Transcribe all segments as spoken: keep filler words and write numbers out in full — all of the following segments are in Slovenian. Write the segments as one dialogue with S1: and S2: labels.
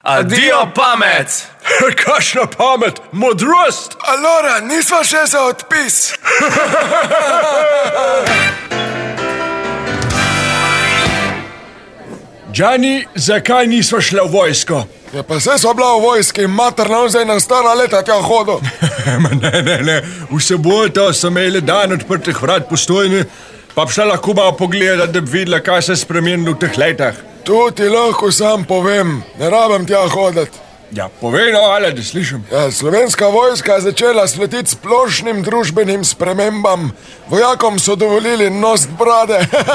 S1: Adijo pamet!
S2: Kakšna pamet, modrost!
S3: Alora, nisva še za odpis.
S2: Džani, zakaj nisva šla v vojsko?
S3: Ja, pa se so bila v vojski, mater nam zdaj na stara leta tja hodo.
S2: ne, ne, ne, vse bolj to so imeli dan odprtih vrat Postojne, pa bi šla lahko malo pogledati, da bi videla, kaj se je spremenilo v teh letah.
S3: Tu ti lahko sam povem, ne rabim tja hoditi.
S2: Ja, povej no, ale, da slišim.
S3: Ja, slovenska vojska je začela svetiti splošnim družbenim spremembam. Vojakom so dovolili nositi brade.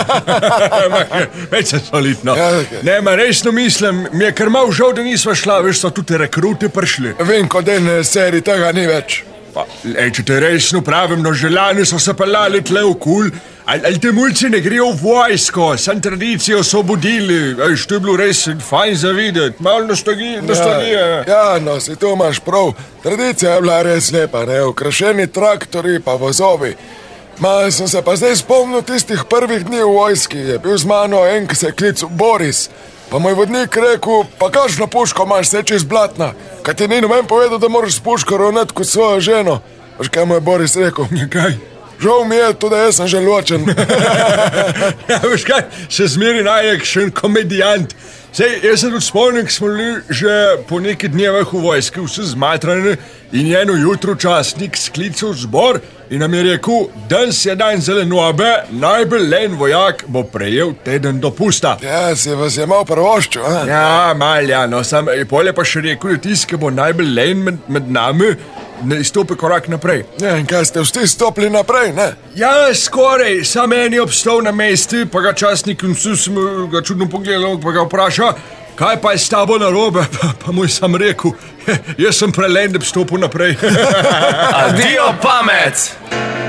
S2: Več se solidno.
S3: Ja, okay.
S2: Ne, ma resno mislim, mi je kar malo žal, da nisva šla, veš, so tudi rekrute prišli.
S3: Vem, kot en serij tega ni več.
S2: Pa, ej, če te resno pravim, no želani so se pelali tle v kul, ali, ali te mulci ne grejo v vojsko, sem tradicijo so budili, ej, što je bilo res fajn za videti, malo nostalgije.
S3: Ja, ja, no, si tu imaš prav, tradicija je bila res lepa, ne, okrašeni traktori pa vozovi. Ma, sem se pa zdaj spomnil tistih prvih dni v vojski, je bil z mano en, ki se je klical Boris. Pa moj vodnik rekel, pa kakšno puško imaš, se čez blatna, kaj ti ni noben povedal, da moraš s puško ravnati kot svojo ženo. Veš, kaj mu je Boris rekel?
S2: Kaj?
S3: Žal mi je, tudi jaz sem že ločen.
S2: Ja, veš kaj, še zmeri najekšen komedijant. Sej, jaz se tudi spomnim, smo bili že po nekaj dnevah v vojski, vse zmatrane, in eno jutro časnik sklical zbor in nam je rekel, danes je dan zelenobe, najbolj len vojak bo prejel teden dopusta.
S3: Ja, si vas je malo prvoščil, a?
S2: Ja, mal, ja, no, sam polje pa še rekel, da tisti, ki bo najbolj len med, med nami, ne stopi korak naprej.
S3: Ja, in kaj ste vsi stopili naprej, ne?
S2: Ja, skoraj, sam en je obstal na mesti, pa ga časnik in vsi sem ga čudno pogledal, pa ga vpraša, kaj pa je s tabo narobe, pa, pa mu je sam rekel, jaz sem prelen, da bi stopil naprej.
S1: Adijo pamet!